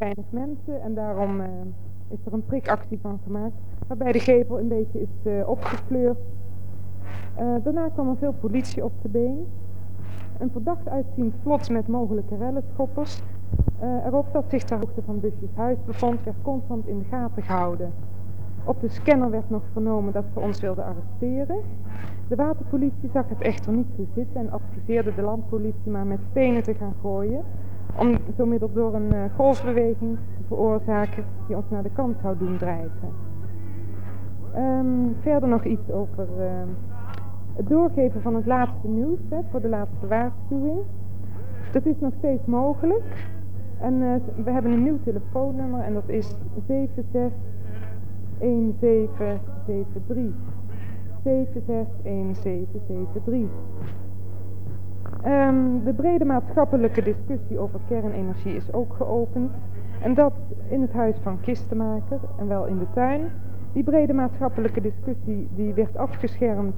weinig mensen en daarom is er een prikactie van gemaakt, waarbij de gevel een beetje is opgefleurd. Daarna kwam er veel politie op de been. Een verdacht uitziend vlot met mogelijke rellenschoppers. Erop dat zich ter hoogte van Busjes huis bevond, werd constant in de gaten gehouden. Op de scanner werd nog vernomen dat ze ons wilden arresteren. De waterpolitie zag het echter niet zo zitten en adviseerde de landpolitie maar met stenen te gaan gooien, om zo middels door een golfbeweging te veroorzaken die ons naar de kant zou doen drijven. Verder nog iets over het doorgeven van het laatste nieuws voor de laatste waarschuwing. Dat is nog steeds mogelijk. En we hebben een nieuw telefoonnummer en dat is 761773. 761773. De brede maatschappelijke discussie over kernenergie is ook geopend. En dat in het huis van Kistenmaker en wel in de tuin. Die brede maatschappelijke discussie die werd afgeschermd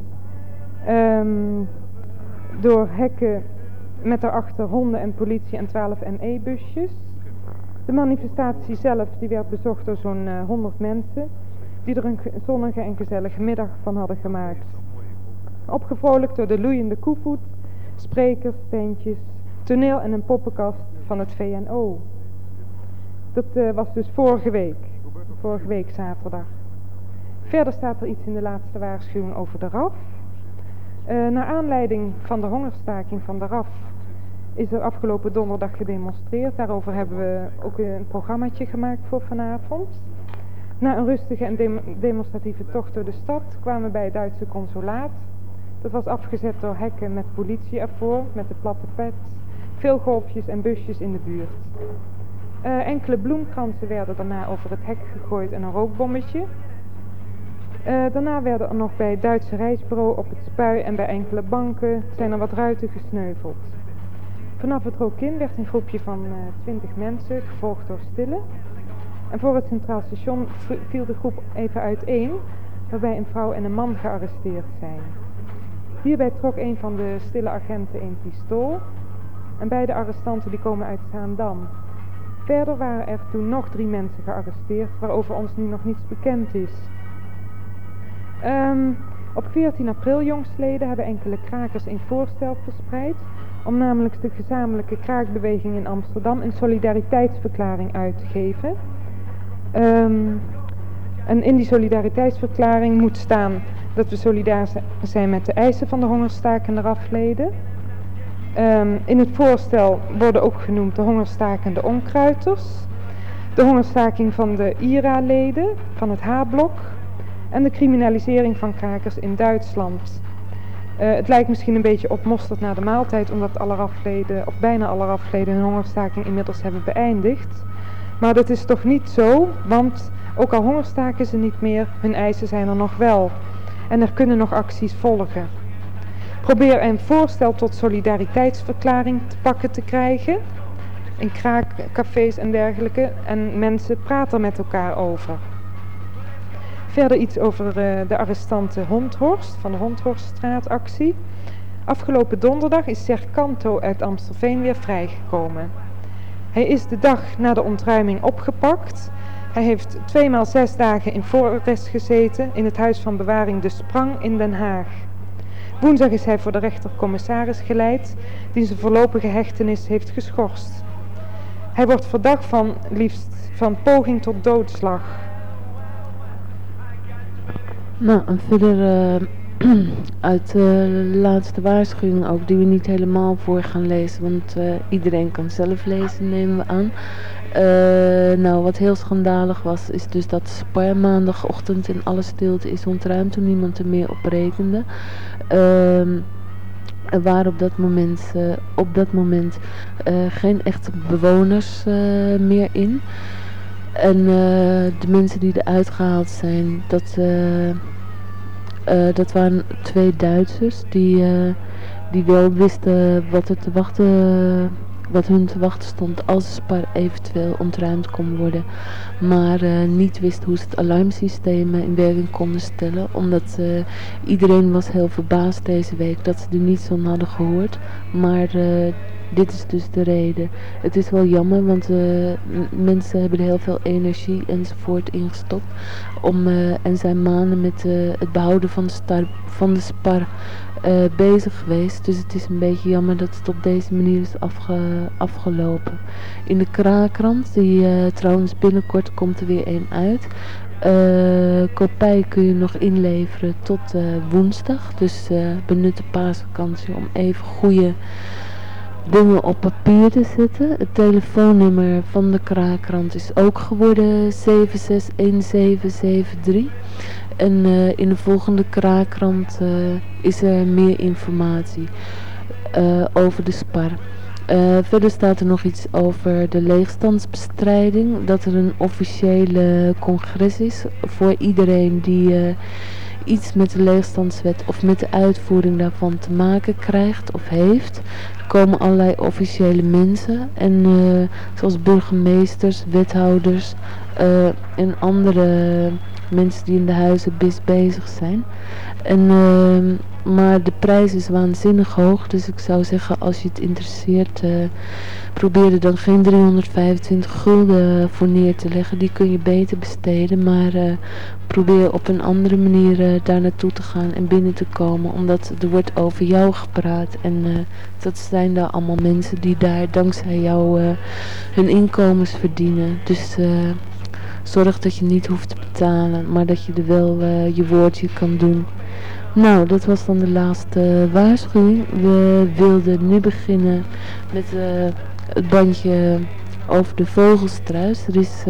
door hekken met daarachter honden en politie en 12 NE-busjes. De manifestatie zelf die werd bezocht door zo'n 100 mensen die er een zonnige en gezellige middag van hadden gemaakt. Opgevrolijkt door de loeiende koevoet, sprekers, tentjes, toneel en een poppenkast van het VNO. Dat was dus vorige week zaterdag. Verder staat er iets in de laatste waarschuwing over de RAF. Naar aanleiding van de hongerstaking van de RAF is er afgelopen donderdag gedemonstreerd. Daarover hebben we ook een programmaatje gemaakt voor vanavond. Na een rustige en demonstratieve tocht door de stad kwamen we bij het Duitse consulaat. Dat was afgezet door hekken met politie ervoor, met de platte pet, veel golfjes en busjes in de buurt. Enkele bloemkransen werden daarna over het hek gegooid en een rookbommetje. Daarna werden er nog bij het Duitse reisbureau op het Spui en bij enkele banken zijn er wat ruiten gesneuveld. Vanaf het Rokin werd een groepje van 20 mensen, gevolgd door Stille. En voor het Centraal Station viel de groep even uiteen, waarbij een vrouw en een man gearresteerd zijn. Hierbij trok een van de Stille agenten een pistool. En beide arrestanten die komen uit Zaandam. Verder waren er toen nog 3 mensen gearresteerd, waarover ons nu nog niets bekend is. Op 14 april jongstleden hebben enkele krakers een voorstel verspreid om namelijk de gezamenlijke kraakbeweging in Amsterdam een solidariteitsverklaring uit te geven. En in die solidariteitsverklaring moet staan dat we solidair zijn met de eisen van de hongerstakende RAF-leden. In het voorstel worden ook genoemd de hongerstakende onkruiders, de hongerstaking van de IRA-leden van het H-blok en de criminalisering van krakers in Duitsland. Het lijkt misschien een beetje op mosterd na de maaltijd, omdat alle RAF-leden, of bijna alle RAF-leden, hun hongerstaking inmiddels hebben beëindigd. Maar dat is toch niet zo, want ook al hongerstaken ze niet meer, hun eisen zijn er nog wel. En er kunnen nog acties volgen. Probeer een voorstel tot solidariteitsverklaring te pakken te krijgen. In kraakcafés en dergelijke. En mensen praten er met elkaar over. Verder iets over de arrestante Hondhorst van de Hondhorststraatactie. Afgelopen donderdag is Serkanto uit Amstelveen weer vrijgekomen. Hij is de dag na de ontruiming opgepakt. Hij heeft 2 maal 6 dagen in voorarrest gezeten in het huis van bewaring De Sprang in Den Haag. Woensdag is hij voor de rechtercommissaris geleid, die zijn voorlopige hechtenis heeft geschorst. Hij wordt verdacht van liefst van poging tot doodslag. Nou, en verder uit de laatste waarschuwing ook, die we niet helemaal voor gaan lezen, want iedereen kan zelf lezen, nemen we aan. Nou, wat heel schandalig was, is dus dat Spar maandagochtend in alle stilte is ontruimd toen niemand er meer op rekende. Er waren op dat moment geen echte bewoners meer in. En de mensen die eruit gehaald zijn, dat waren 2 Duitsers die wel wisten wat hun te wachten stond als Spar eventueel ontruimd kon worden. Maar niet wist hoe ze het alarmsysteem in werking konden stellen. Omdat iedereen was heel verbaasd deze week dat ze er niets van hadden gehoord. Maar dit is dus de reden. Het is wel jammer, want mensen hebben er heel veel energie enzovoort ingestopt. En zijn maanden met het behouden van de spar bezig geweest. Dus het is een beetje jammer dat het op deze manier is afgelopen. In de Kraakrand, die trouwens binnenkort komt er weer een uit. Kopij kun je nog inleveren tot woensdag. Dus benut de paasvakantie om even goede dingen op papier te zetten. Het telefoonnummer van de Kraakrand is ook geworden 761773. En in de volgende Kraakrand is er meer informatie over de spar. Verder staat er nog iets over de leegstandsbestrijding. Dat er een officiële congres is voor iedereen die iets met de leegstandswet of met de uitvoering daarvan te maken krijgt of heeft. Er komen allerlei officiële mensen en zoals burgemeesters, wethouders en andere mensen die in de huizenbis bezig zijn. Maar de prijs is waanzinnig hoog, dus ik zou zeggen, als je het interesseert, probeer er dan geen 325 gulden voor neer te leggen. Die kun je beter besteden, maar probeer op een andere manier daar naartoe te gaan en binnen te komen, omdat er wordt over jou gepraat. En dat zijn daar allemaal mensen die daar dankzij jou hun inkomens verdienen. Dus zorg dat je niet hoeft te betalen, maar dat je er wel je woordje kan doen. Nou, dat was dan de laatste waarschuwing. We wilden nu beginnen met het bandje over de vogelstruis. Er is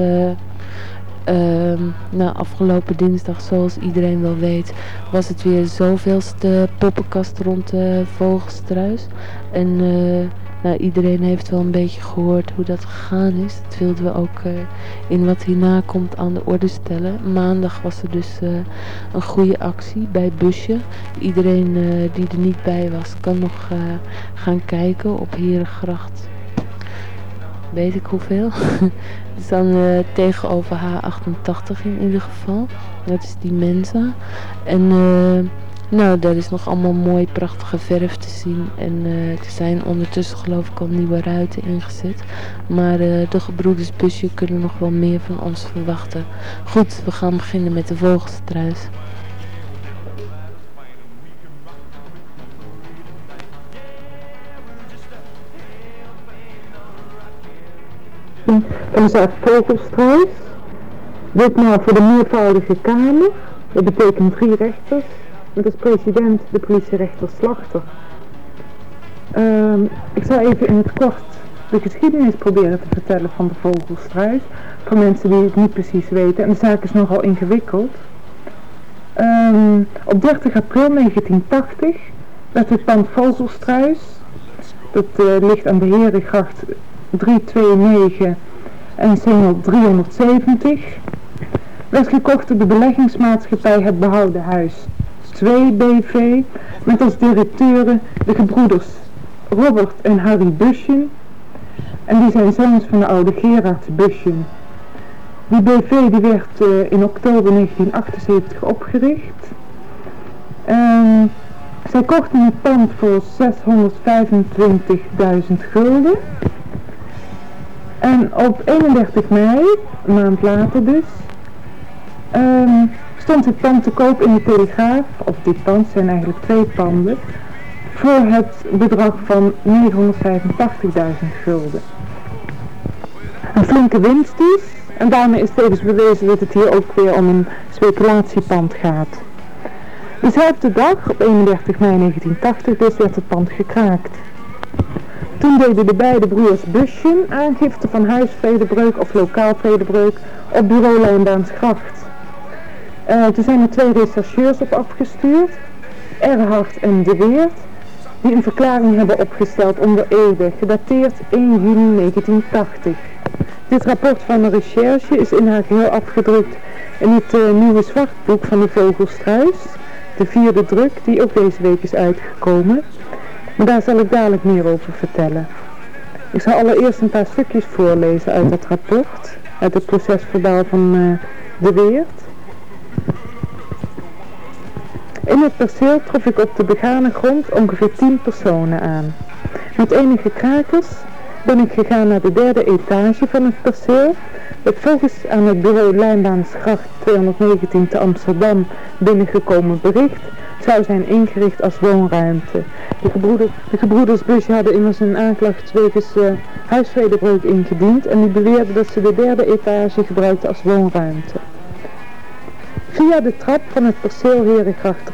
afgelopen dinsdag, zoals iedereen wel weet, was het weer zoveelste poppenkast rond de vogelstruis. En iedereen heeft wel een beetje gehoord hoe dat gegaan is. Dat wilden we ook in wat hierna komt aan de orde stellen. Maandag was er dus een goede actie bij Busje. Iedereen die er niet bij was, kan nog gaan kijken op Herengracht. Weet ik hoeveel. Het is dan tegenover H88 in ieder geval. Dat is die Mensa. En daar is nog allemaal mooi prachtige verf te zien. En er zijn ondertussen geloof ik al nieuwe ruiten ingezet. Maar de gebroeders Busje kunnen nog wel meer van ons verwachten. Goed, we gaan beginnen met de vogelstruis. En staat vogelstruis. Ditmaal voor de meervoudige kamer. Dat betekent 3 rechters. Met als president de politierechter Slachter. Ik zal even in het kort de geschiedenis proberen te vertellen van de vogelstruis. Voor mensen die het niet precies weten. En de zaak is nogal ingewikkeld. Op 30 april 1980 werd het pand Vogelstruis. Dat ligt aan de Herengracht 329 en singel 370. Werd gekocht door de beleggingsmaatschappij Het Behouden Huis 2 BV. Met als directeuren de gebroeders Robert en Harry Busjen. En die zijn zoons van de oude Gerard Busjen. Die BV die werd in oktober 1978 opgericht. Zij kochten het pand voor 625.000 gulden. En op 31 mei, een maand later dus, stond het pand te koop in de Telegraaf, of dit pand zijn eigenlijk 2 panden, voor het bedrag van 985.000 gulden. Een flinke winst dus, en daarmee is tevens bewezen dat het hier ook weer om een speculatiepand gaat. Dezelfde dag, op 31 mei 1980, dus werd het pand gekraakt. Toen deden de beide broers Busjen aangifte van huisvredebreuk of lokaal vredebreuk op bureau Lijnbaansgracht. Toen zijn er 2 rechercheurs op afgestuurd, Erhard en De Weert, die een verklaring hebben opgesteld onder ede, gedateerd 1 juni 1980. Dit rapport van de recherche is in haar geheel afgedrukt in het nieuwe zwartboek van de Vogelstruis, de 4e druk, die ook deze week is uitgekomen. Maar daar zal ik dadelijk meer over vertellen. Ik zal allereerst een paar stukjes voorlezen uit dat rapport, uit het procesverbaal van De Weert. In het perceel trof ik op de begane grond ongeveer 10 personen aan. Met enige krakers ben ik gegaan naar de derde etage van het perceel, dat volgens aan het bureau Lijnbaansgracht 219 te Amsterdam binnengekomen bericht zou zijn ingericht als woonruimte. De gebroeders Busje hadden immers een aanklacht wegens huisvredebreuk ingediend en die beweerden dat ze de derde etage gebruikten als woonruimte. Via de trap van het perceel Herengracht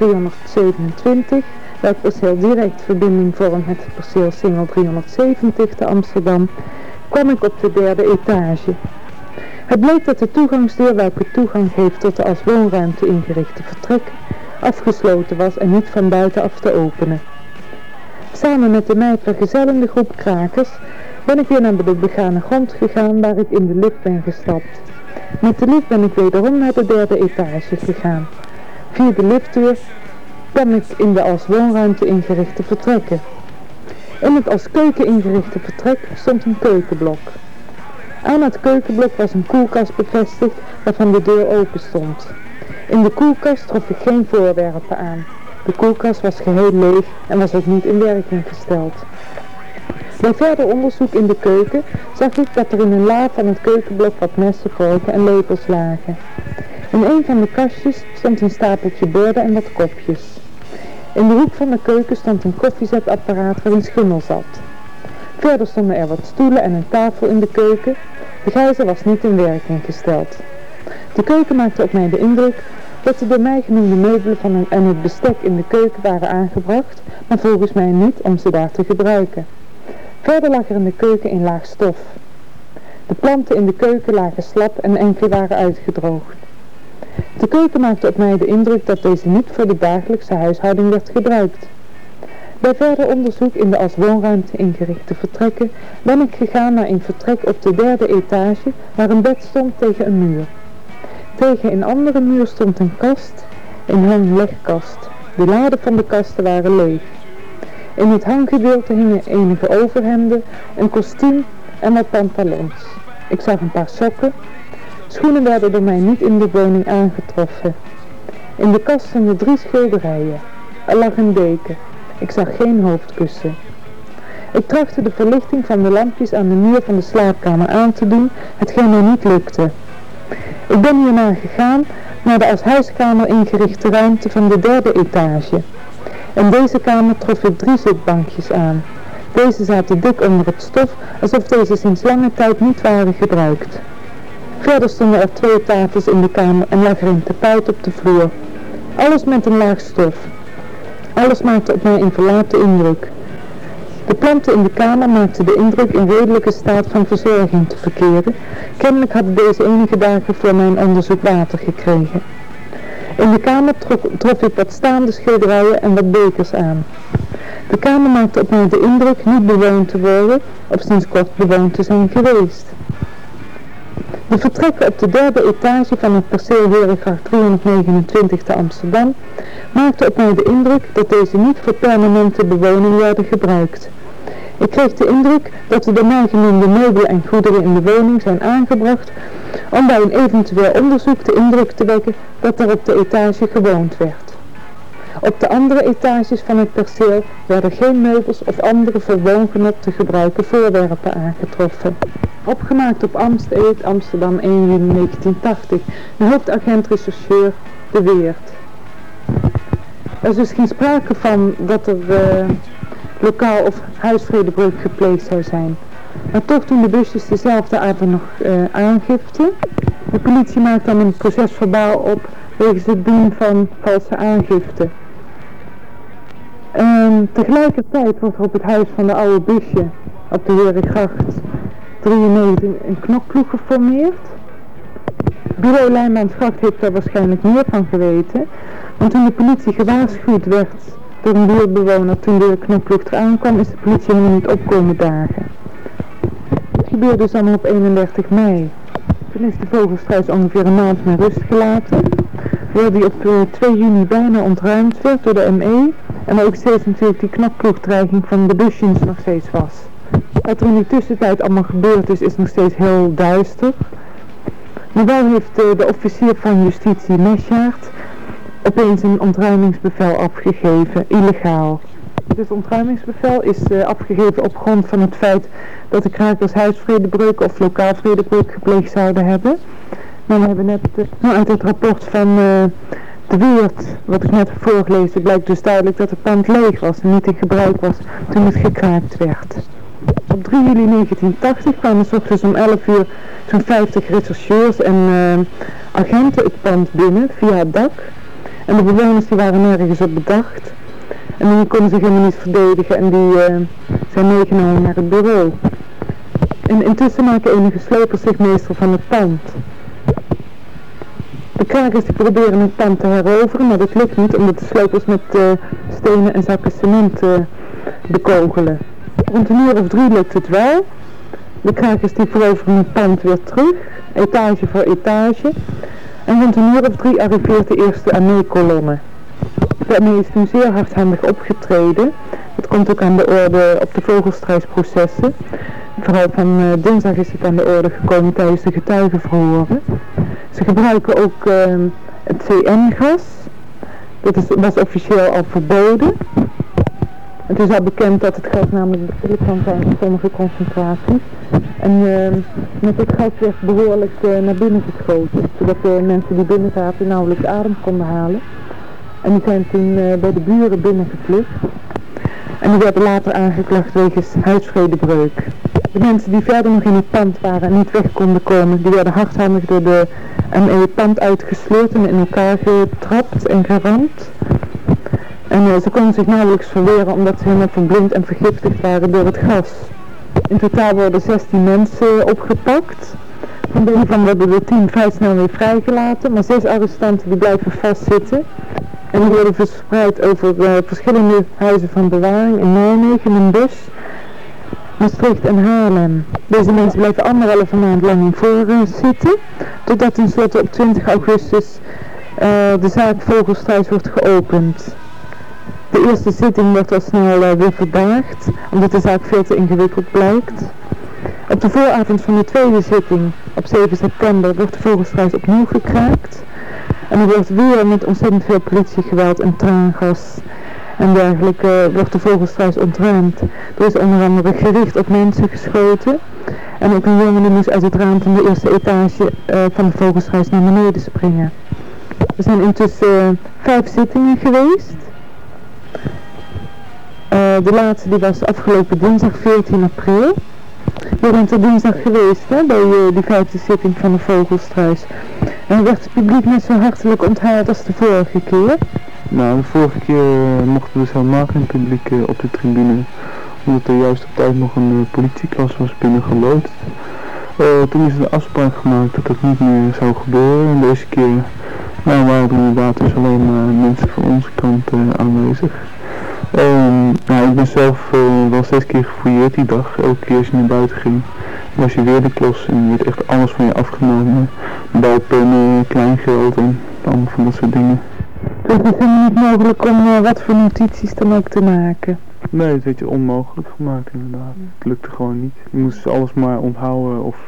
327, welk perceel direct verbinding vormt met het perceel Singel 370 te Amsterdam, kwam ik op de derde etage. Het bleek dat de toegangsdeur welke toegang geeft tot de als woonruimte ingerichte vertrek afgesloten was en niet van buitenaf te openen. Samen met de mij vergezellende groep krakers ben ik weer naar de begane grond gegaan waar ik in de lift ben gestapt. Met de lift ben ik wederom naar de derde etage gegaan. Via de liftdeur kwam ik in de als woonruimte ingerichte vertrekken. In het als keuken ingerichte vertrek stond een keukenblok. Aan het keukenblok was een koelkast bevestigd waarvan de deur open stond. In de koelkast trof ik geen voorwerpen aan. De koelkast was geheel leeg en was ook niet in werking gesteld. Bij verder onderzoek in de keuken zag ik dat er in een la van het keukenblok wat messen, vorken en lepels lagen. In een van de kastjes stond een stapeltje borden en wat kopjes. In de hoek van de keuken stond een koffiezetapparaat waarin schimmel zat. Verder stonden er wat stoelen en een tafel in de keuken. De gijzer was niet in werking gesteld. De keuken maakte op mij de indruk dat de door mij genoemde meubelen en het bestek in de keuken waren aangebracht, maar volgens mij niet om ze daar te gebruiken. Verder lag er in de keuken een laag stof. De planten in de keuken lagen slap en enkele waren uitgedroogd. De keuken maakte op mij de indruk dat deze niet voor de dagelijkse huishouding werd gebruikt. Bij verder onderzoek in de als woonruimte ingerichte vertrekken ben ik gegaan naar een vertrek op de derde etage waar een bed stond tegen een muur. Tegen een andere muur stond een kast, een hang-legkast. De laden van de kasten waren leeg. In het hanggedeelte hingen enige overhemden, een kostuum en wat pantalons. Ik zag een paar sokken. Schoenen werden door mij niet in de woning aangetroffen. In de kast stonden 3 schilderijen. Er lag een deken. Ik zag geen hoofdkussen. Ik trachtte de verlichting van de lampjes aan de muur van de slaapkamer aan te doen, hetgeen mij niet lukte. Ik ben hierna gegaan naar de als huiskamer ingerichte ruimte van de derde etage. In deze kamer trof ik 3 zitbankjes aan. Deze zaten dik onder het stof, alsof deze sinds lange tijd niet waren gebruikt. Verder stonden er 2 tafels in de kamer en lag er een tapijt op de vloer. Alles met een laag stof. Alles maakte op mij een verlaten indruk. De planten in de kamer maakten de indruk in redelijke staat van verzorging te verkeren. Kennelijk hadden deze enige dagen voor mijn onderzoek water gekregen. In de kamer trof ik wat staande schilderijen en wat bekers aan. De kamer maakte op mij de indruk niet bewoond te worden of sinds kort bewoond te zijn geweest. De vertrekken op de derde etage van het perceel Herengracht 329 te Amsterdam maakten op mij de indruk dat deze niet voor permanente bewoning werden gebruikt. Ik kreeg de indruk dat de door mij genoemde meubelen en goederen in de woning zijn aangebracht om bij een eventueel onderzoek de indruk te wekken dat er op de etage gewoond werd. Op de andere etages van het perceel werden geen meubels of andere voor woongenot te gebruiken voorwerpen aangetroffen. Opgemaakt op Amsteed, Amsterdam 1 juni 1980, de hoofdagent-rechercheur De Weert. Er is dus geen sprake van dat er lokaal of huisvredebreuk gepleegd zou zijn. Maar toch doen de busjes dezelfde avond nog aangifte. De politie maakt dan een procesverbaal op wegens het doen van valse aangifte. Tegelijkertijd wordt er op het huis van de oude busje op de Herengracht 93 een knokploeg geformeerd. Bureau Lijnbaansgracht heeft daar waarschijnlijk meer van geweten, want toen de politie gewaarschuwd werd door een buurtbewoner toen de knokploeg eraan kwam, is de politie helemaal niet opkomen dagen. Het gebeurde dus allemaal op 31 mei. Toen is de vogelstruis ongeveer een maand met rust gelaten, terwijl die op 2 juni bijna ontruimd werd door de ME en ook steeds natuurlijk die knokploegdreiging van de busjes nog steeds was. Wat er in die tussentijd allemaal gebeurd is nog steeds heel duister. Maar wel heeft de officier van justitie Mesjaert opeens een ontruimingsbevel afgegeven, illegaal. Het ontruimingsbevel is afgegeven op grond van het feit dat de krakers huisvredebreuk of lokaal vredebreuk gepleegd zouden hebben. Maar we hebben net uit het rapport van de Weert, wat ik net heb voorgelezen, blijkt dus duidelijk dat het pand leeg was en niet in gebruik was toen het gekraakt werd. Op 3 juli 1980 kwamen 's ochtends om 11 uur zo'n 50 rechercheurs en agenten het pand binnen via het dak. En de bewoners die waren nergens op bedacht. En die konden zich helemaal niet verdedigen en die zijn meegenomen naar het bureau. En intussen maken enige slopers zich meester van het pand. De krakers die proberen het pand te heroveren, maar dat lukt niet omdat de slopers met stenen en zakken cement bekogelen. Rond 1 uur of 3 lukt het wel. De krakers die veroveren het pand weer terug, etage voor etage. En rond 1 uur of 3 arriveert de eerste armeekolonne. De armee is toen zeer hardhandig opgetreden. Dat komt ook aan de orde op de vogelstruisprocessen. Vooral van dinsdag is het aan de orde gekomen tijdens de getuigenverhoren. Ze gebruiken ook het CN-gas. Dat was officieel al verboden. Het is al bekend dat het gas namelijk besmettelijk kan zijn in sommige concentraties. En met het gas werd behoorlijk naar binnen geschoten, zodat de mensen die binnen zaten nauwelijks adem konden halen. En die zijn toen bij de buren binnengevlucht. En die werden later aangeklaagd wegens huisvredebreuk. De mensen die verder nog in het pand waren en niet weg konden komen, die werden hardhandig door de ME het pand uitgesleurd en in elkaar getrapt en geramd. En ze konden zich nauwelijks verweren omdat ze helemaal verblind en vergiftigd waren door het gas. In totaal worden 16 mensen opgepakt. Van deze van worden de 10 vrij snel weer vrijgelaten, maar 6 arrestanten die blijven vastzitten. En die worden verspreid over verschillende huizen van bewaring in Nijmegen, Den Bosch, Maastricht en Haarlem. Deze mensen blijven 1,5 maand lang in zitten, totdat tenslotte op 20 augustus de zaak Vogelstruis wordt geopend. De eerste zitting wordt al snel weer verdaagd, omdat de zaak veel te ingewikkeld blijkt. Op de vooravond van de tweede zitting, op 7 september, wordt de Vogelstruis opnieuw gekraakt. En er wordt weer met ontzettend veel politiegeweld en traangas en dergelijke wordt de Vogelstruis ontruimd. Er is onder andere gericht op mensen geschoten. En ook een jongen die moest uit het raam van de eerste etage van de Vogelstruis naar beneden springen. Er zijn intussen 5 zittingen geweest. De laatste die was afgelopen dinsdag 14 april. Je bent er dinsdag geweest hè, bij die 5e zitting van de Vogelstruis. En werd het publiek net zo hartelijk onthaald als de vorige keer? Nou, de vorige keer mocht er dus helemaal geen publiek op de tribune. Omdat er juist op tijd nog een politieklas was binnengeloodst. Toen is er een afspraak gemaakt dat dat niet meer zou gebeuren. En deze keer waren er inderdaad dus alleen maar mensen van onze kant aanwezig. Ik ben zelf wel 6 keer gefouilleerd die dag. Elke keer als je naar buiten ging, was je weer de klos en werd echt alles van je afgenomen. Balpennen, kleingeld en allemaal van dat soort dingen. Dus het is helemaal niet mogelijk om wat voor notities dan ook te maken? Nee, het werd je onmogelijk gemaakt inderdaad. Het lukte gewoon niet. Je moest dus alles maar onthouden of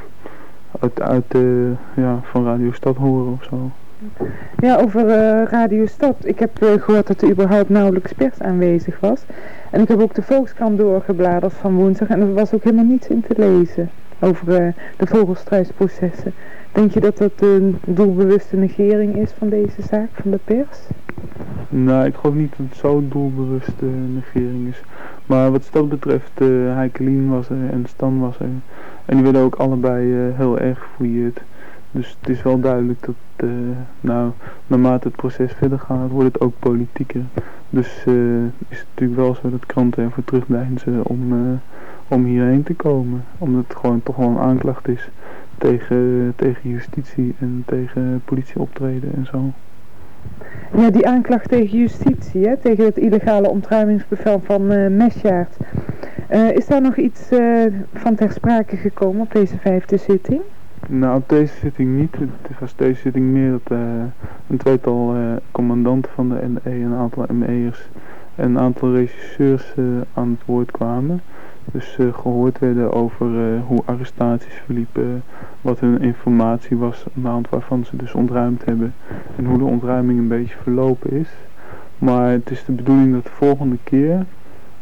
van Radio Stad horen of zo. Ja, over Radio Stad. Ik heb gehoord dat er überhaupt nauwelijks pers aanwezig was. En ik heb ook de Volkskrant doorgebladerd van woensdag en er was ook helemaal niets in te lezen over de Vogelstruisprocessen. Denk je dat dat een doelbewuste negering is van deze zaak, van de pers? Nou, ik geloof niet dat het zo'n doelbewuste negering is. Maar wat dat betreft, Heikelien was er en Stan was er. En die werden ook allebei heel erg gefouilleerd. Dus het is wel duidelijk dat, naarmate het proces verder gaat, wordt het ook politieker. Dus is het natuurlijk wel zo dat kranten ervoor terugdeinzen om hierheen te komen. Omdat het gewoon toch wel een aanklacht is tegen justitie en tegen politieoptreden en zo. Ja, die aanklacht tegen justitie, hè, tegen het illegale ontruimingsbevel van Mesjaert. Is daar nog iets van ter sprake gekomen op deze 5e zitting? Nou, op deze zitting niet. Het was deze zitting meer dat een tweetal commandanten van de NE, een aantal ME'ers en een aantal regisseurs aan het woord kwamen. Dus gehoord werden over hoe arrestaties verliepen, wat hun informatie was aan de hand waarvan ze dus ontruimd hebben en hoe de ontruiming een beetje verlopen is. Maar het is de bedoeling dat de volgende keer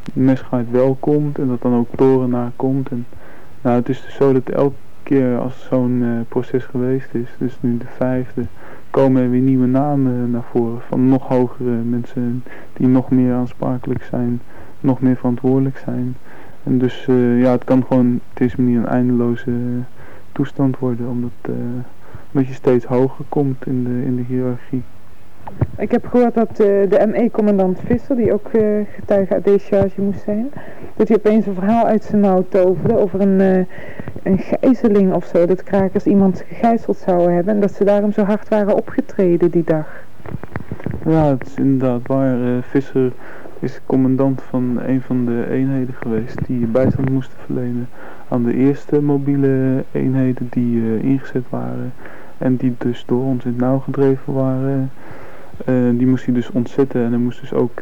Mesgaard wel komt en dat dan ook Torenaar komt. En, nou, het is dus zo dat elke keer als zo'n proces geweest is, dus nu de 5e, komen er weer nieuwe namen naar voren van nog hogere mensen die nog meer aansprakelijk zijn, nog meer verantwoordelijk zijn. En dus ja, het kan gewoon op deze manier een eindeloze toestand worden, omdat je steeds hoger komt in de hiërarchie. Ik heb gehoord dat de ME-commandant Visser, die ook getuige uit deze charge moest zijn, dat hij opeens een verhaal uit zijn mouw toverde over een gijzeling of zo, dat krakers iemand gegijzeld zouden hebben en dat ze daarom zo hard waren opgetreden die dag. Ja, het is inderdaad waar. Visser is commandant van een van de eenheden geweest die bijstand moesten verlenen aan de eerste mobiele eenheden die ingezet waren en die dus door ons in het nauw gedreven waren. Die moest hij dus ontzetten en hij moest dus ook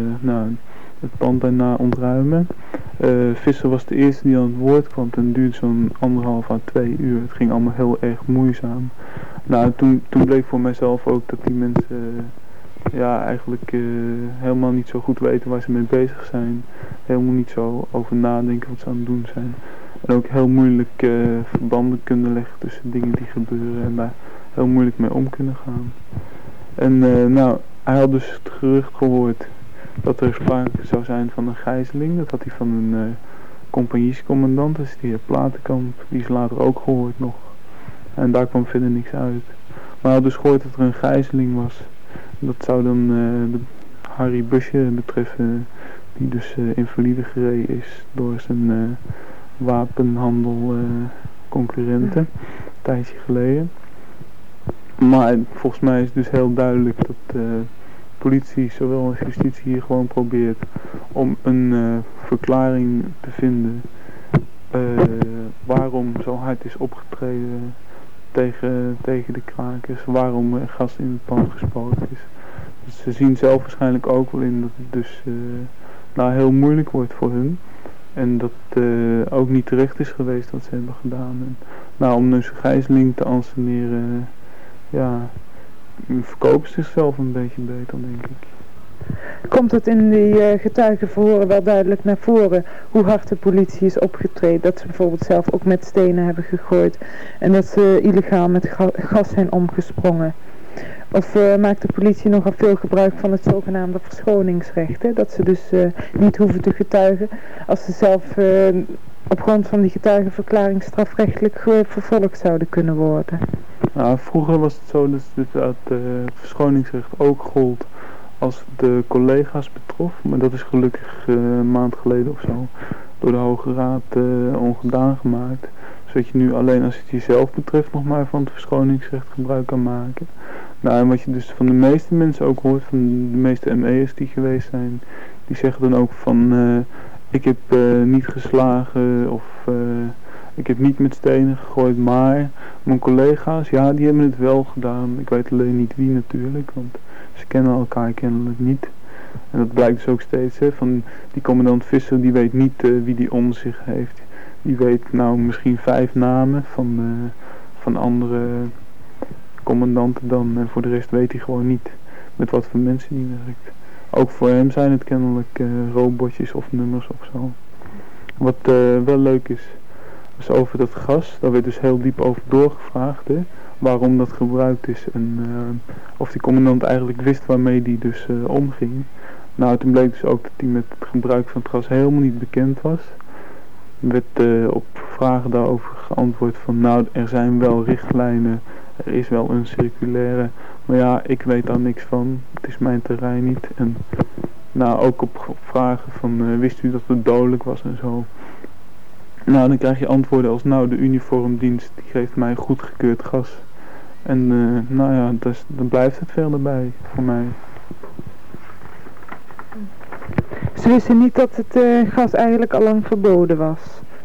het pand daarna ontruimen. Visser was de eerste die aan het woord kwam en het duurde zo'n 1,5 à 2 uur. Het ging allemaal heel erg moeizaam. Nou, toen bleek voor mijzelf ook dat die mensen eigenlijk helemaal niet zo goed weten waar ze mee bezig zijn. Helemaal niet zo over nadenken wat ze aan het doen zijn. En ook heel moeilijk verbanden kunnen leggen tussen dingen die gebeuren en daar heel moeilijk mee om kunnen gaan. En hij had dus het gerucht gehoord dat er sprake zou zijn van een gijzeling. Dat had hij van een compagniescommandant, dat is de heer Platenkamp. Die is later ook gehoord nog. En daar kwam verder niks uit. Maar hij had dus gehoord dat er een gijzeling was. Dat zou dan de Harry Busje betreffen, die dus invalide gereden is door zijn wapenhandel concurrenten, een tijdje geleden. Maar volgens mij is het dus heel duidelijk dat politie, zowel als justitie, hier gewoon probeert om een verklaring te vinden waarom zo hard is opgetreden tegen de krakers, waarom er gas in het pand gespoten is. Dus ze zien zelf waarschijnlijk ook wel in dat het dus heel moeilijk wordt voor hun. En dat ook niet terecht is geweest wat ze hebben gedaan. En, om dus een gijzeling te anseneren, verkopen ze zichzelf een beetje beter, denk ik. Komt het in die getuigenverhoren wel duidelijk naar voren hoe hard de politie is opgetreden? Dat ze bijvoorbeeld zelf ook met stenen hebben gegooid en dat ze illegaal met gas zijn omgesprongen? Of maakt de politie nogal veel gebruik van het zogenaamde verschoningsrecht? Hè? Dat ze dus niet hoeven te getuigen als ze zelf op grond van die getuigenverklaring strafrechtelijk vervolgd zouden kunnen worden. Nou, vroeger was het zo dat het verschoningsrecht ook gold als de collega's betrof, maar dat is gelukkig een maand geleden of zo door de Hoge Raad ongedaan gemaakt. Zodat je nu alleen als het jezelf betreft nog maar van het verschoningsrecht gebruik kan maken. Nou, en wat je dus van de meeste mensen ook hoort, van de meeste ME'ers die geweest zijn, die zeggen dan ook van ik heb niet geslagen of ik heb niet met stenen gegooid, maar mijn collega's, ja, die hebben het wel gedaan. Ik weet alleen niet wie natuurlijk, want ze kennen elkaar kennelijk niet. En dat blijkt dus ook steeds, hè, van die commandant Visser, die weet niet wie die onder zich heeft. Die weet nou misschien 5 namen van andere commandanten dan. En voor de rest weet hij gewoon niet met wat voor mensen die werkt. Ook voor hem zijn het kennelijk robotjes of nummers of zo. Wat wel leuk is over dat gas. Daar werd dus heel diep over doorgevraagd. Hè, waarom dat gebruikt is. En of die commandant eigenlijk wist waarmee die dus omging. Nou, toen bleek dus ook dat hij met het gebruik van het gas helemaal niet bekend was. Er werd op vragen daarover geantwoord van nou, er zijn wel richtlijnen. Er is wel een circulaire. Maar ja, ik weet daar niks van. Het is mijn terrein niet. En nou, ook op vragen van wist u dat het dodelijk was en zo. Nou, dan krijg je antwoorden als nou, de uniformdienst die geeft mij goedgekeurd gas. En nou ja, dan blijft het verder bij voor mij. Ze wisten niet dat het gas eigenlijk al lang verboden was.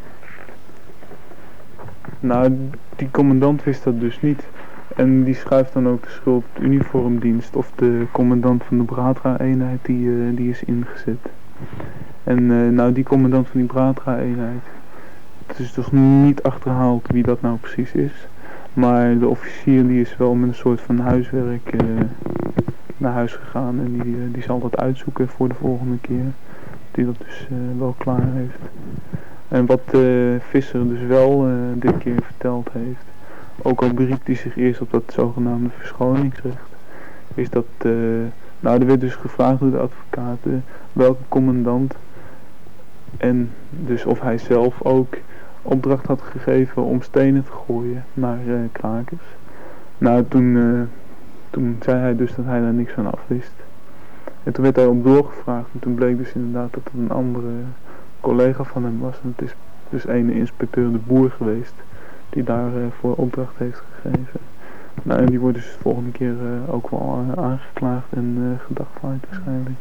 Nou, die commandant wist dat dus niet. En die schuift dan ook de schuld op de uniformdienst of de commandant van de Bratra-eenheid die is ingezet. En nou, die commandant van die Bratra-eenheid, het is dus niet achterhaald wie dat nou precies is. Maar de officier die is wel met een soort van huiswerk naar huis gegaan en die zal dat uitzoeken voor de volgende keer. die dat dus wel klaar heeft. En wat Visser dus wel dit keer verteld heeft, ook al beriep hij zich eerst op dat zogenaamde verschoningsrecht, is dat, nou er werd dus gevraagd door de advocaten welke commandant en dus of hij zelf ook opdracht had gegeven om stenen te gooien naar krakers. Nou, toen zei hij dus dat hij daar niks van afwist. En toen werd hij op doorgevraagd en toen bleek dus inderdaad dat het een andere collega van hem was. En het is dus ene inspecteur de Boer geweest die daarvoor opdracht heeft gegeven. Nou, en die wordt dus de volgende keer ook wel aangeklaagd en gedagvaard waarschijnlijk.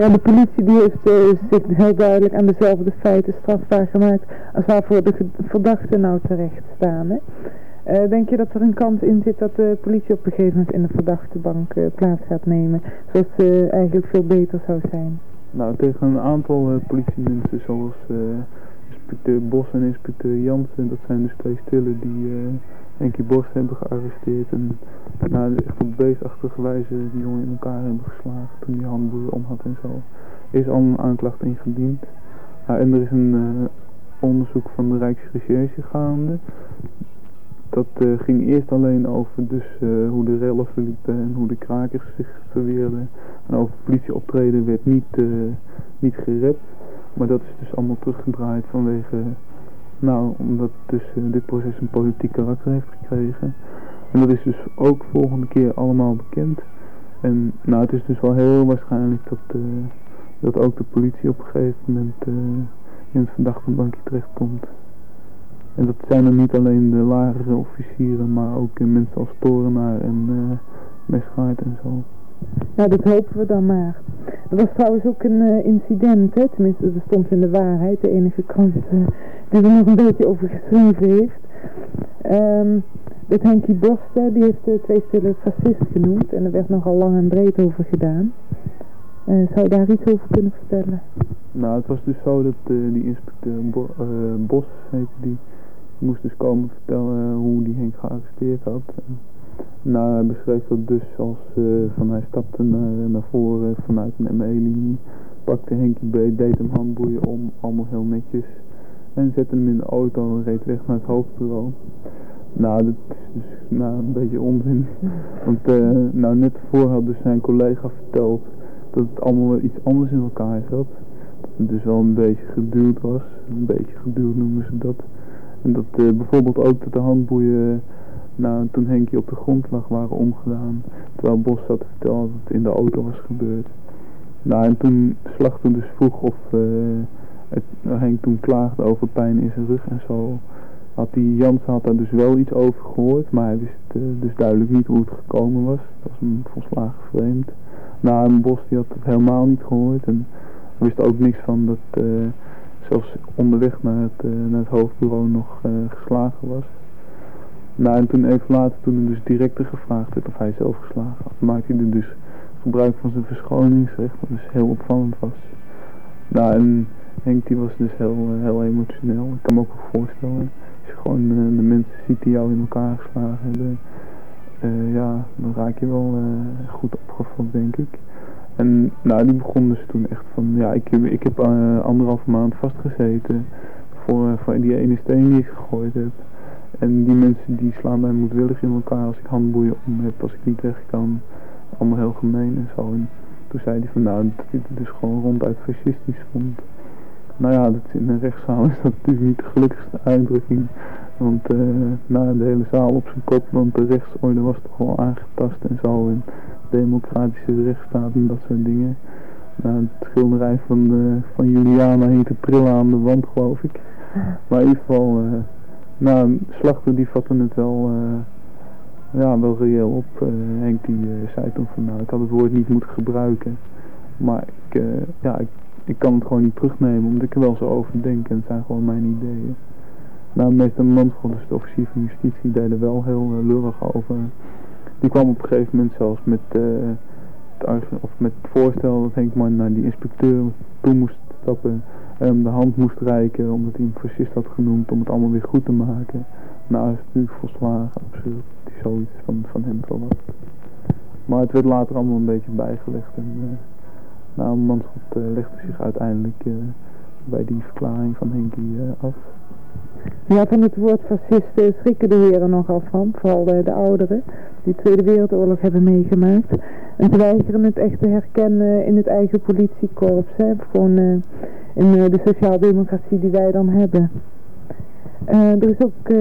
Ja, de politie die heeft zich heel duidelijk aan dezelfde feiten strafbaar gemaakt als waarvoor de verdachten nou terecht staan. Hè? Denk je dat er een kans in zit dat de politie op een gegeven moment in de verdachtebank plaats gaat nemen, zoals eigenlijk veel beter zou zijn? Nou, tegen een aantal politiemensen zoals inspecteur Bos en inspecteur Jansen, dat zijn dus twee stillen die Henkie Borst hebben gearresteerd en echt op beestachtige wijze die jongen in elkaar hebben geslagen toen die handboeien om had en zo. Er is al een aanklacht ingediend. En er is een onderzoek van de Rijksrecherche gaande. Dat ging eerst alleen over dus, hoe de rellen verliepen en hoe de krakers zich verweerden. En over politieoptreden werd niet gerept. Maar dat is dus allemaal teruggedraaid vanwege, omdat dus dit proces een politiek karakter heeft gekregen. En dat is dus ook volgende keer allemaal bekend. En het is dus wel heel waarschijnlijk dat ook de politie op een gegeven moment in het verdachtebankje terechtkomt. En dat zijn dan niet alleen de lagere officieren, maar ook mensen als Torenaar en Mesgaard en zo. Nou, dat hopen we dan maar. Er was trouwens ook een incident, hè? Tenminste, er stond in de Waarheid, de enige krant die er nog een beetje over geschreven heeft. Dat Henkie Borst, die heeft twee stille fascist genoemd en er werd nogal lang en breed over gedaan. Zou je daar iets over kunnen vertellen? Nou, het was dus zo dat die inspecteur Bos, heette die, moest dus komen vertellen hoe die Henk gearresteerd had. Hij beschreef dat dus als hij stapte naar voren vanuit een ME-linie, pakte Henkie beet, deed hem handboeien om, allemaal heel netjes, en zette hem in de auto en reed weg naar het hoofdbureau. Dat is dus een beetje onzin, want net voor had dus zijn collega verteld dat het allemaal wel iets anders in elkaar zat. Dat het dus wel een beetje geduwd was, een beetje geduwd noemen ze dat. En dat bijvoorbeeld ook dat de handboeien toen Henkie op de grond lag waren omgedaan. Terwijl Bos zat te vertellen dat het in de auto was gebeurd. En toen de slachter dus vroeg of Henk toen klaagde over pijn in zijn rug en zo. Jansen had daar dus wel iets over gehoord, maar hij wist dus duidelijk niet hoe het gekomen was. Dat was hem volslagen vreemd. En Bos die had het helemaal niet gehoord en wist ook niks van dat zelfs onderweg naar het hoofdbureau nog geslagen was. En toen even later, toen hij dus directer gevraagd werd of hij zelf geslagen had, maakte hij er dus gebruik van zijn verschoningsrecht, wat dus heel opvallend was. En Henk die was dus heel emotioneel. Ik kan me ook wel voorstellen, als je gewoon de mensen ziet die jou in elkaar geslagen hebben, dan raak je wel goed opgevat, denk ik. En die begon dus toen echt van, ik heb 1,5 maand vastgezeten voor die ene steen die ik gegooid heb. En die mensen die slaan mij moedwillig in elkaar als ik handboeien om heb, als ik niet weg kan. Allemaal heel gemeen en zo. En toen zei hij van dat hij het dus gewoon ronduit fascistisch vond. Dat in een rechtszaal is dat natuurlijk niet de gelukkigste uitdrukking. Want de hele zaal op zijn kop, want de rechtsorde was toch wel aangetast en zo. En democratische rechtsstaat en dat soort dingen. Het schilderij van Juliana hing te trillen aan de wand, geloof ik. Maar in ieder geval, slachter die vatte het wel reëel op. Henk die zei toen van ik had het woord niet moeten gebruiken. Maar ik kan het gewoon niet terugnemen, omdat ik er wel zo over denk en het zijn gewoon mijn ideeën. Meester Mansveld, dus de officier van justitie, deed er wel heel lullig over. Die kwam op een gegeven moment zelfs met het voorstel dat Henk maar naar die inspecteur toe moest stappen en hem de hand moest reiken omdat hij hem fascist had genoemd om het allemaal weer goed te maken. Is het natuurlijk volslagen absurd dat hij zoiets van hem verwacht. Maar het werd later allemaal een beetje bijgelegd en Mansveld legde zich uiteindelijk bij die verklaring van Henkie af. Ja, van het woord fascisten schrikken de heren nogal van, vooral de ouderen, die de Tweede Wereldoorlog hebben meegemaakt. En ze weigeren het echt te herkennen in het eigen politiekorps, gewoon in de sociaaldemocratie die wij dan hebben. Er is ook,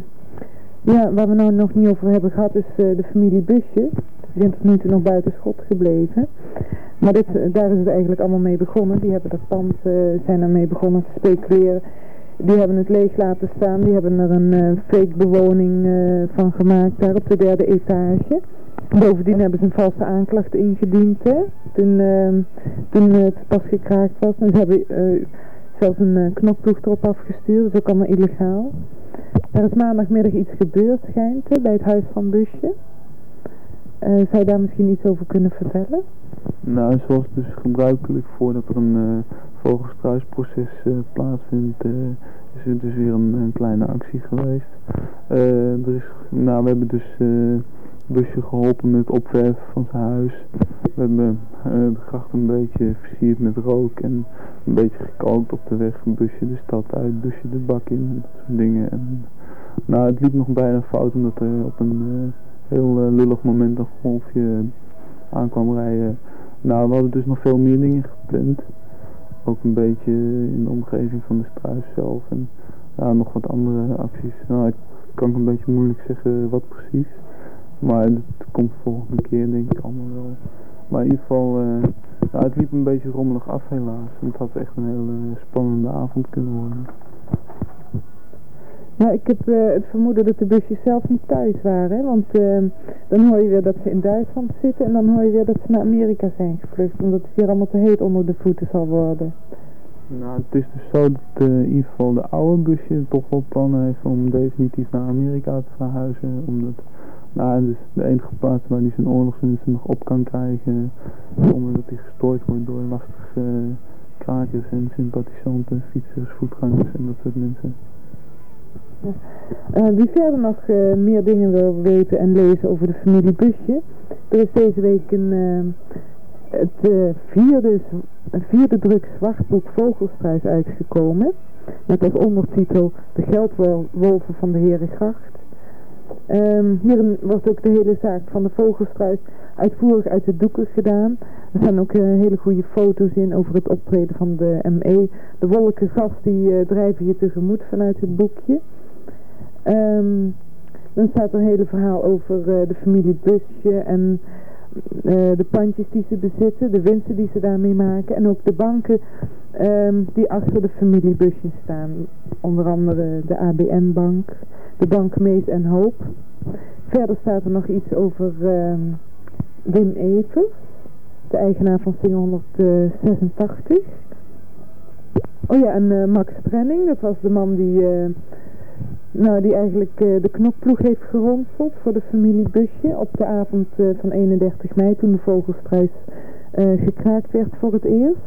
waar we nou nog niet over hebben gehad, is de familie Busje. Ze zijn tot nu toe nog buiten schot gebleven. Maar daar is het eigenlijk allemaal mee begonnen. Die hebben dat pand, zijn ermee begonnen te speculeren. Die hebben het leeg laten staan. Die hebben er een fake bewoning van gemaakt daar op de 3e etage. Bovendien hebben ze een valse aanklacht ingediend, hè, toen het pas gekraakt was. En ze hebben zelfs een knokploeg erop afgestuurd, dat is ook allemaal illegaal. Er is maandagmiddag iets gebeurd, schijnt, hè, bij het huis van Busje. Zou je daar misschien iets over kunnen vertellen? Nou, zoals dus gebruikelijk voordat er een vogelstruisproces plaatsvindt, is er dus weer een kleine actie geweest. We hebben dus Busje geholpen met het opverven van zijn huis. We hebben de gracht een beetje versierd met rook en een beetje gekookt op de weg. Busje de stad uit, Busje de bak in, dat soort dingen. En, nou, het liep nog bijna fout omdat er op een heel lullig moment een golfje aankwam rijden. Nou, we hadden dus nog veel meer dingen gepland. Ook een beetje in de omgeving van de struis zelf en ja, nog wat andere acties. Nou, ik kan een beetje moeilijk zeggen wat precies. Maar het komt volgende keer denk ik allemaal wel. Maar in ieder geval, het liep een beetje rommelig af helaas. Het had echt een hele spannende avond kunnen worden. Ja, ik heb het vermoeden dat de busjes zelf niet thuis waren, hè? Want dan hoor je weer dat ze in Duitsland zitten en dan hoor je weer dat ze naar Amerika zijn gevlucht, omdat het hier allemaal te heet onder de voeten zal worden. Nou, het is dus zo dat in ieder geval de oude busje toch wel plannen heeft om definitief naar Amerika te verhuizen, omdat dus de enige plaats waar hij zijn oorlogsmensen nog op kan krijgen, zonder dat hij gestoord wordt door lastige krakers en sympathisanten, fietsers, voetgangers en dat soort mensen. Wie verder nog meer dingen wil weten en lezen over de familie Busje, er is deze week het vierde druk zwartboek Vogelstruis uitgekomen, met als ondertitel De geldwolven van de Herengracht. Hierin wordt ook de hele zaak van de Vogelstruis uitvoerig uit de doeken gedaan. Er staan ook hele goede foto's in over het optreden van de ME. De wolken gas die drijven je tegemoet vanuit het boekje. Dan staat er een hele verhaal over de familie Busje en de pandjes die ze bezitten, de winsten die ze daarmee maken en ook de banken die achter de familie Busje staan. Onder andere de ABN-bank, de bank Mees en Hoop. Verder staat er nog iets over Wim Evers, de eigenaar van Singel 186. Oh ja, en Max Trenning, dat was de man die eigenlijk de knokploeg heeft geronseld voor de familie Busje op de avond van 31 mei toen de Vogelstruis gekraakt werd voor het eerst.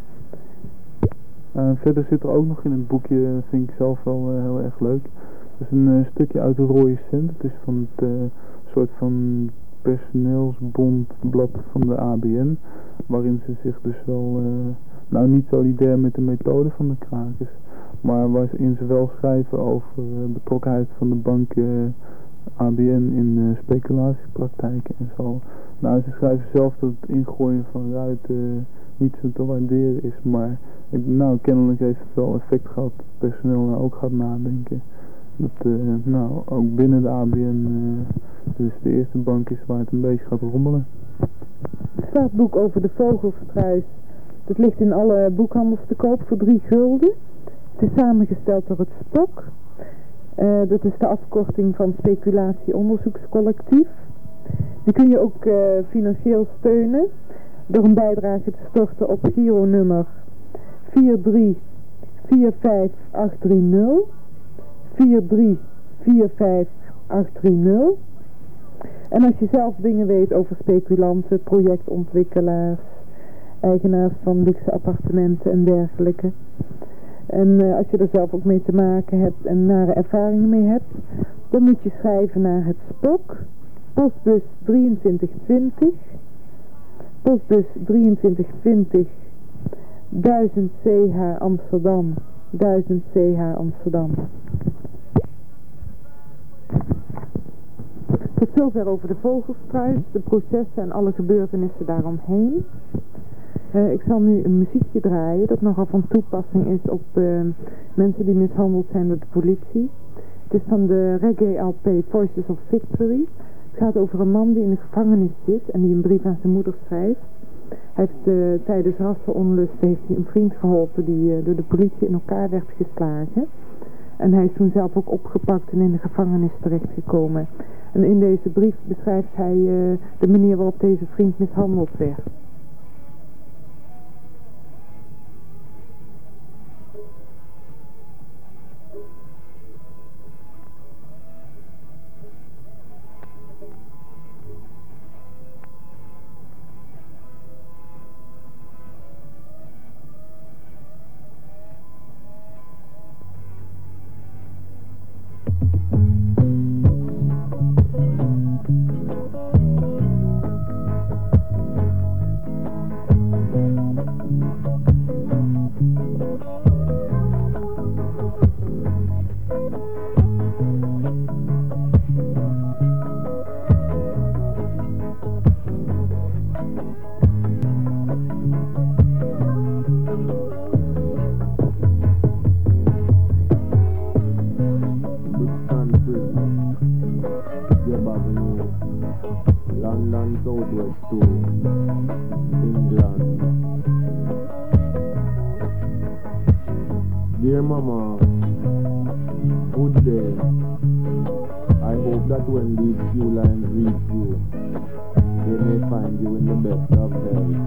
Verder zit er ook nog in het boekje, vind ik zelf wel heel erg leuk. Dat is een stukje uit de Rode Cent. Het is van het soort van personeelsbondblad van de ABN, waarin ze zich dus wel niet solidair met de methode van de krakers, maar waarin ze wel schrijven over betrokkenheid van de bank ABN in speculatiepraktijken en zo. Nou, ze schrijven zelf dat het ingooien van ruiten niet zo te waarderen is, maar kennelijk heeft het wel effect gehad dat het personeel ook gaat nadenken. Dat ook binnen de ABN dus de eerste bank is waar het een beetje gaat rommelen. Het zwartboek over de Vogelstruis, dat ligt in alle boekhandels te koop voor 3 gulden. Het is samengesteld door het SPOK. Dat is de afkorting van Speculatie Onderzoekscollectief. Die kun je ook financieel steunen door een bijdrage te storten op Giro-nummer 4345830. 4345830. En als je zelf dingen weet over speculanten, projectontwikkelaars, eigenaars van luxe appartementen en dergelijke. En als je er zelf ook mee te maken hebt en nare ervaringen mee hebt, dan moet je schrijven naar het SPOK, postbus 2320, postbus 2320, 1000 CH Amsterdam, 1000 CH Amsterdam. Tot zover over de Vogelstruis, de processen en alle gebeurtenissen daaromheen. Ik zal nu een muziekje draaien dat nogal van toepassing is op mensen die mishandeld zijn door de politie. Het is van de reggae LP Voices of Victory. Het gaat over een man die in de gevangenis zit en die een brief aan zijn moeder schrijft. Hij heeft tijdens rassenonlusten heeft hij een vriend geholpen die door de politie in elkaar werd geslagen. En hij is toen zelf ook opgepakt en in de gevangenis terechtgekomen. En in deze brief beschrijft hij de manier waarop deze vriend mishandeld werd. London Southwest to England. Dear Mama, good day. I hope that when these few lines reach you, they may find you in the best of health.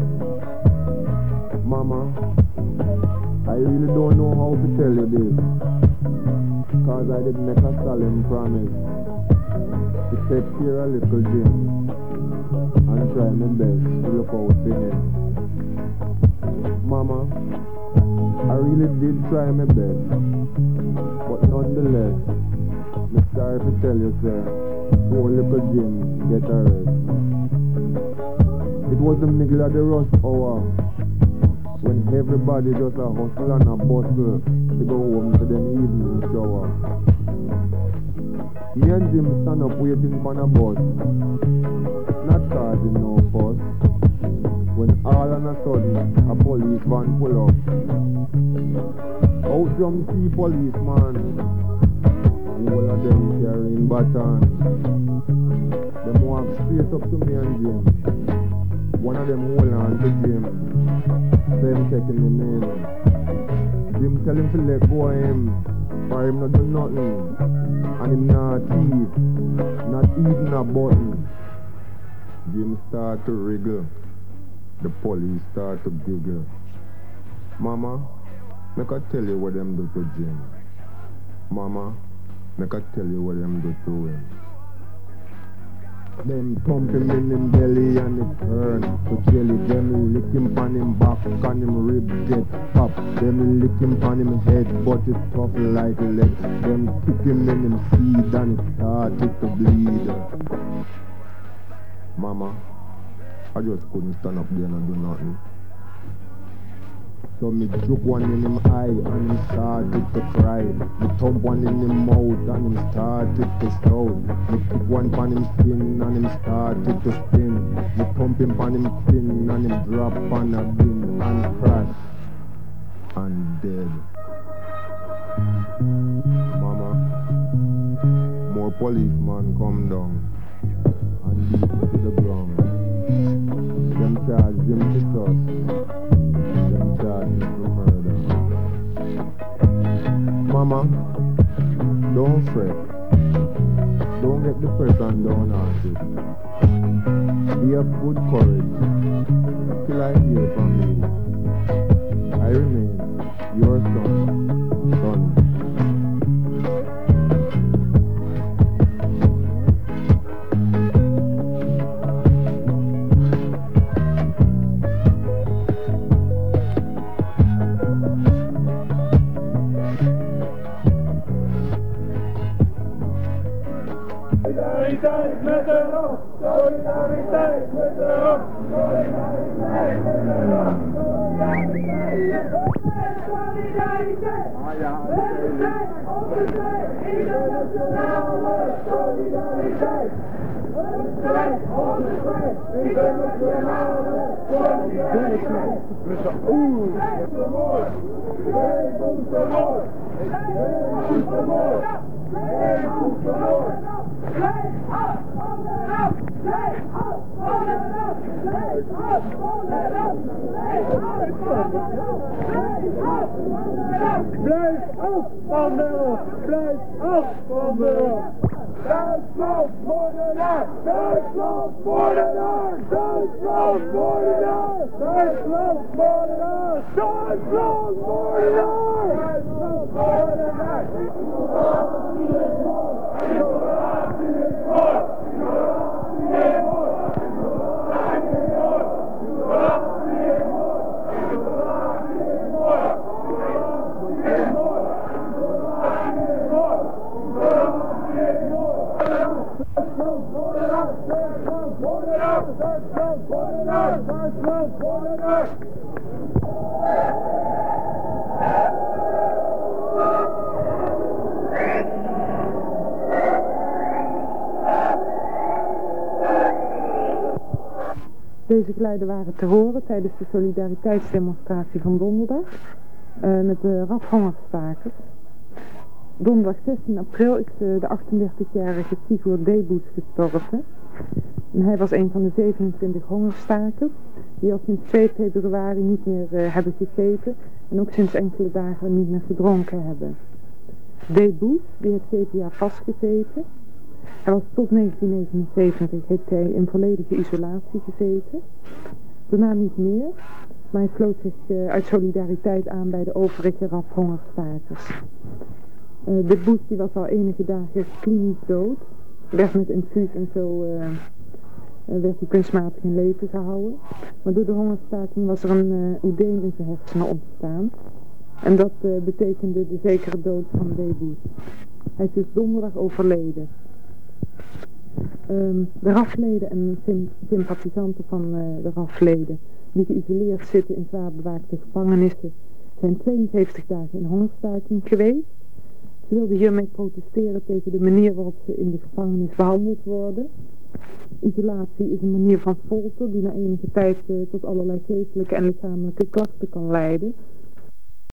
Mama, I really don't know how to tell you this, cause I did make a solemn promise to take care of little Jim and try my best to look out for him. Mama, I really did try my best, but nonetheless, I'm sorry to tell you, sir, poor little Jim get a rest. It was the middle of the rush hour, when everybody just a hustle and a bustle to go home to them evening shower. Me and Jim stand up waiting for a bus, not causing no fuss, when all on a sudden a police van pull up. Out from 3 policemen, all of them carrying baton. Them walk straight up to me and Jim. One of them hold on to Jim, them taking him in. Jim tell him to let go of him, for him not do nothing, and him not thief, not even a button. Jim start to wriggle, the police start to giggle. Mama, make I tell you what them do to Jim. Mama, make I tell you what them do to him. Them thump him in him belly and it turn to jelly. Them lick him on him back and him ribs get pop. Them lick him on him head but it's tough like lead. Them kick him in him seed and it started to bleed. Mama, I just couldn't stand up there and do nothing. So me juke one in him eye and him started to cry. Me thump one in him mouth and him started to shout. Me kick one pan him skin and him started to spin. Me thump him pan him chin and him drop on a bin and crash and dead. Mama, more policemen come down and leave him to the ground. Them charge him to sus. For murder. Mama, don't fret. Don't get depressed and downhearted. Be of good courage till I hear from you. I remain your son. Solidariteit met Europa, solidariteit met Europa, solidariteit met Europa, solidariteit. We zijn op de zee, internationale solidariteit. We zijn op de zee, internationale solidariteit. Geen vermoord, geen goed vermoord, geen goed vermoord, geen goed vermoord. Blijf af van de ramp! Blijf af van de ramp! Blijf af van de ramp! Blijf af van de ramp! Blijf af van de ramp! Blijf af van de ramp! Blijf af van de ramp! Duitsland moordenaar! Duitsland moordenaar! Duitsland moordenaar! Duitsland moordenaar! Duitsland moordenaar! Duitsland moordenaar! Deze geluiden waren te horen tijdens de solidariteitsdemonstratie van donderdag met de rafhongerstakers. Donderdag 16 april is de 38-jarige Sigurd Deboes gestorven. En hij was een van de 27 hongerstakers die al sinds 2 februari niet meer hebben gegeten en ook sinds enkele dagen niet meer gedronken hebben. Deboes, die heeft 7 jaar vastgezeten. Hij was tot 1979 heeft hij in volledige isolatie gezeten. Daarna niet meer, maar hij sloot zich uit solidariteit aan bij de overige rafhongerstakers. Deboes die was al enige dagen klinisch dood. Werd met infuus en zo werd hij kunstmatig in leven gehouden. Maar door de hongerstaking was er een oedeem in zijn hersenen ontstaan. En dat betekende de zekere dood van Deboes. Hij is dus donderdag overleden. De RAF-leden en sympathisanten van de RAF-leden die geïsoleerd zitten in zwaar bewaakte gevangenissen zijn 72 dagen in hongerstaking geweest. Ze wilden hiermee protesteren tegen de manier waarop ze in de gevangenis behandeld worden. Isolatie is een manier van folter die na enige tijd tot allerlei geestelijke en lichamelijke klachten kan leiden.